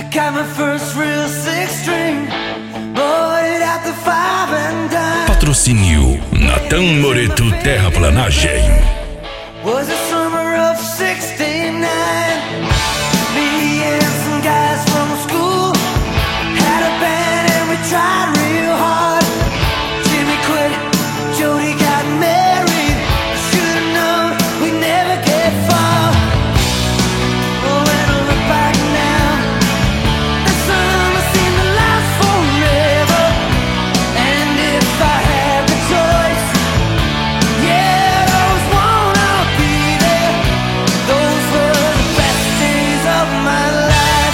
Got my first real six string, bought it at the five and dime. Patrocínio Natan Moreto Terraplanagem. Was the summer of '69. Me and some guys from school had a band and we tried real hard. Jimmy quit, Jody got married. Should've known we'd never get far. Oh, when I look back now, the summer seemed to last forever. And if I had the choice, yeah, I'd always wanna be there. Those were the best days of my life.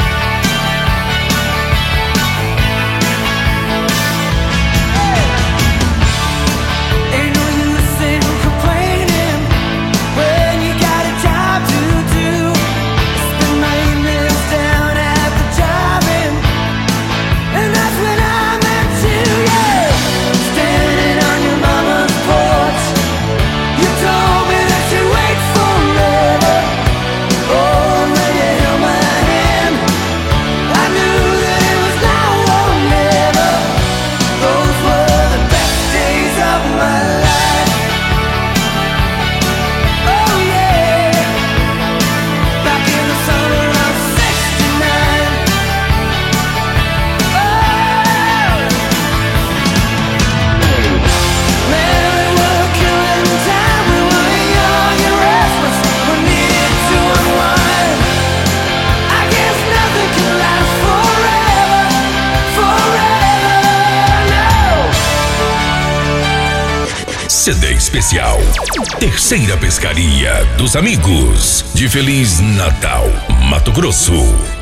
Ain't no use in complaining when you got a job to do. Spend my evenings down at the drive-in, and that's when I met you, yeah. Standing on your mama's porch, you told me that you'd wait forever. Oh, and then you held my hand. I knew that it was now or never. Those were the best days of my life. Oh yeah, back in the summer of '69. Man, we were killing time. We were young and restless. We needed to unwind. I guess nothing can last forever, no. CD especial Terceira Pescaria dos Amigos de Feliz Natal, Mato Grosso.